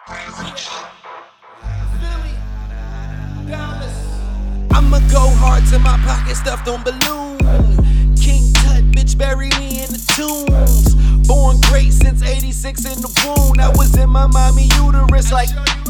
I'ma go hard till my pocket stuffed on balloon. King Tut, bitch, bury me in the tombs. Born great since 86 in the womb. I was in my mommy uterus like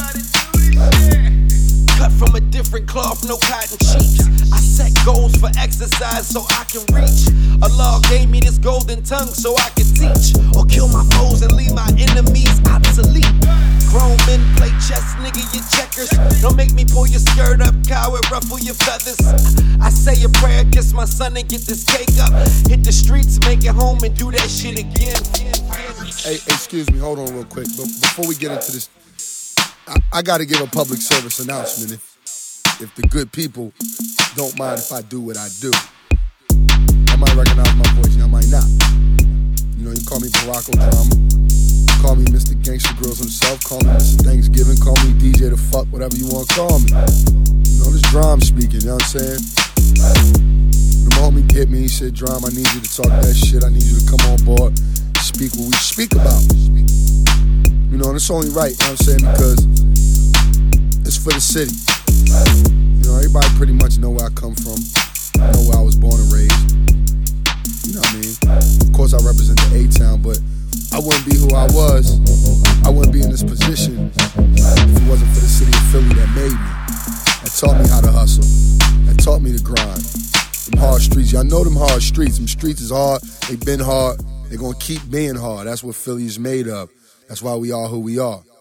cut from a different cloth, no cotton cheeks. I set goals for exercise so I can reach. Allah gave me this golden tongue so I can teach. Or kill my foes and leave my enemies obsolete. Grown men play chess, nigga, you checkers. Don't make me pull your skirt up, coward, ruffle your feathers. I say a prayer, kiss my son and get this cake up. Hit the streets, make it home and do that shit again. Hey, excuse me, hold on real quick. But before we get into this, I gotta give a public service announcement. If the good people don't mind if I do what I do. I might recognize my voice, I might not. You know, you call me Barack Drama, call me Mr. Gangsta Grills himself, call me Mr. Thanksgiving, call me DJ the fuck, whatever you wanna call me. You know, this Drum speaking, you know what I'm saying? The homie hit me, he said, Drum, I need you to talk that shit, I need you to come on board, speak what we speak about. You know, and it's only right, you know what I'm saying, because it's for the city. You know, everybody pretty much know where I come from, know where I was born and raised. You know what I mean? Of course I represent the A-Town, but I wouldn't be who I was, I wouldn't be in this position if it wasn't for the city of Philly that made me, that taught me how to hustle, that taught me to grind. Them hard streets, y'all know them hard streets. Them streets is hard, they been hard, they gonna keep being hard. That's what Philly is made of. That's why we are who we are.